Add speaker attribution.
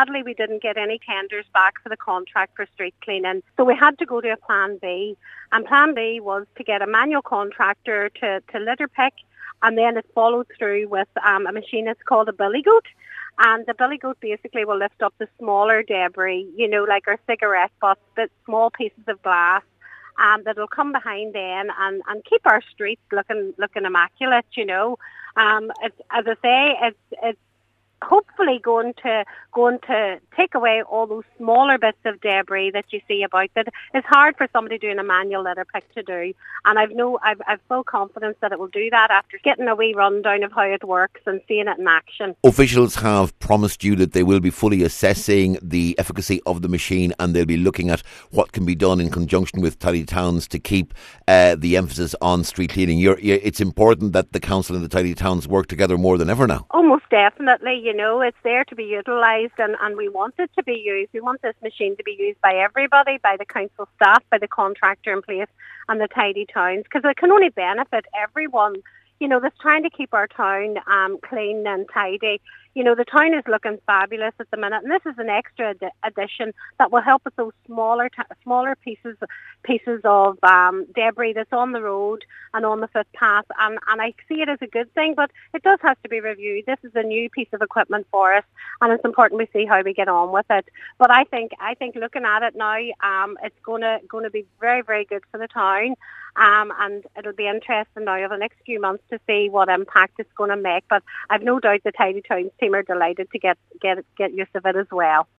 Speaker 1: sadly we didn't get any tenders back for the contract for street cleaning. So we had to go to a plan B. And plan B was to get a manual contractor to litter pick, and then it followed through with a machine that's called a billy goat. And the billy goat basically will lift up the smaller debris, like our cigarette butts, but small pieces of glass, that will come behind then and keep our streets looking immaculate, It's, as I say, it's hopefully going to take away all those smaller bits of debris that you see about that. It's hard for somebody doing a manual litter pick to do, and I've full confidence that it will do that after getting a wee rundown of how it works and seeing it in action.
Speaker 2: Officials have promised you that they will be fully assessing the efficacy of the machine, and they'll be looking at what can be done in conjunction with tidy towns to keep the emphasis on street cleaning. It's important that the council and the tidy towns work together more than ever now.
Speaker 1: Oh, most definitely. It's there to be utilised, and we want it to be used. We want this machine to be used by everybody, by the council staff, by the contractor in place and the tidy towns, because it can only benefit everyone, that's trying to keep our town clean and tidy. The town is looking fabulous at the minute, and this is an extra addition that will help with those smaller pieces of debris that's on the road and on the footpath. And I see it as a good thing, but it does have to be reviewed. This is a new piece of equipment for us, and it's important we see how we get on with it. But I think looking at it now, it's going to be very, very good for the town. And it'll be interesting now over the next few months to see what impact it's going to make. But I've no doubt the Tidy Towns team are delighted to get use of it as well.